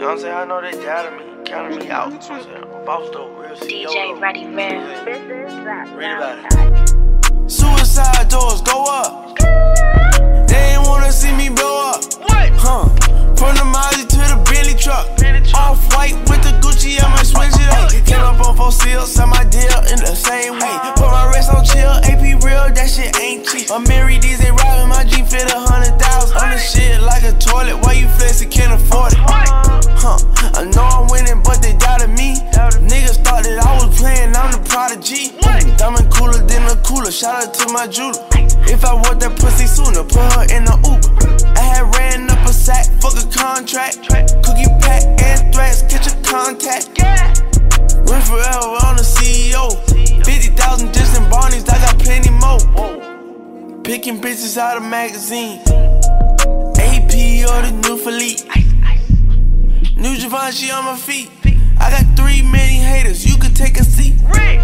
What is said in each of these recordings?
know what I'm saying? I know they doubted me, counted me out. You know what I'm saying? I'm boss though, real CEO. DJ Ready Man. Read about it. Suicide doors go up. They ain't wanna see me blow up. What? From the Mozzie to the Bentley truck. Off-white with the Gucci, I might switch it up. Came up on 4 seals, sell my deal in the same way. Put my wrist on chill, AP real, that shit ain't cheap. I'm married, these ain't robbing, my Jeep fit 100,000. On the shit like a toilet, why you flexing, can't afford it? I know I'm winning, but they doubted me. Niggas thought that I was playing, I'm the prodigy. Diamond cooler than a cooler, shout out to my jeweler. If I want that pussy sooner, put her in the Uber. I had ran up a sack, fuck a contract. Cookie pack, anthrax, catch a contact. Win forever, I'm the CEO. 50,000 distant Barneys, I got plenty more. Picking bitches out of magazine. AP or the new Philippe. New Givenchy on my feet. I got 3 many haters, you could take a seat.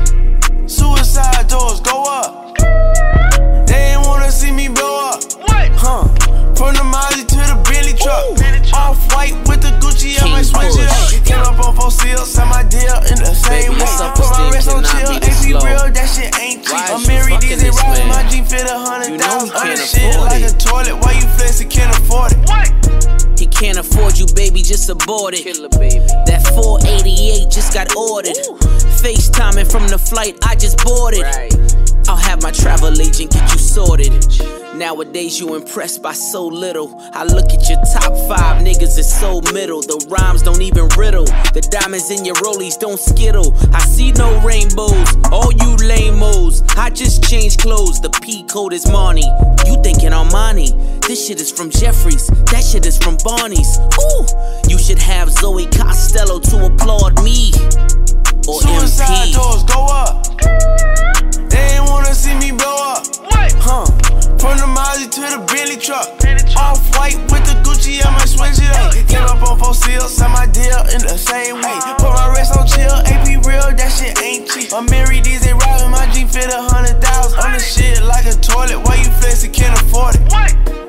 Suicide doors go up. They ain't wanna see me blow up. From the Mozzie to the Bentley truck. Off-white with the Gucci, I might switch it up. Came up on 4 seals, sell my deal in the same way. Put my wrist on chill, AP real, that shit ain't cheap. I'm married, these ain't robbing, my Jeep fit 100,000. On the shit like a toilet, why you flexing, can't afford it? He can't afford you, baby, just abort it. Killer, baby. That 488 just got ordered. FaceTiming from the flight, I just boarded. Right. I'll have my travel agent get you sorted. Nowadays you impressed by so little. I look at your top 5 niggas, it's so middle. The rhymes don't even riddle. The diamonds in your rollies don't skittle. I see no rainbows, all you lame-os. I just changed clothes, the P code is Marnie. You thinking Armani, this shit is from Jeffries, that shit is from Barney's. Ooh, you should have Zoe Costello to applaud me. Or Suicide MP. doors go up. They ain't wanna see me blow up. From the Mozzie to the Bentley truck. Off-white with the Gucci, I might switch it up. Came up on 4 seals, sell my deal in the same way. Put my wrist on chill, AP real, that shit ain't cheap. I'm married, these ain't robbing, my Jeep fit 100,000. On the shit like a toilet, why you flexing, can't afford it?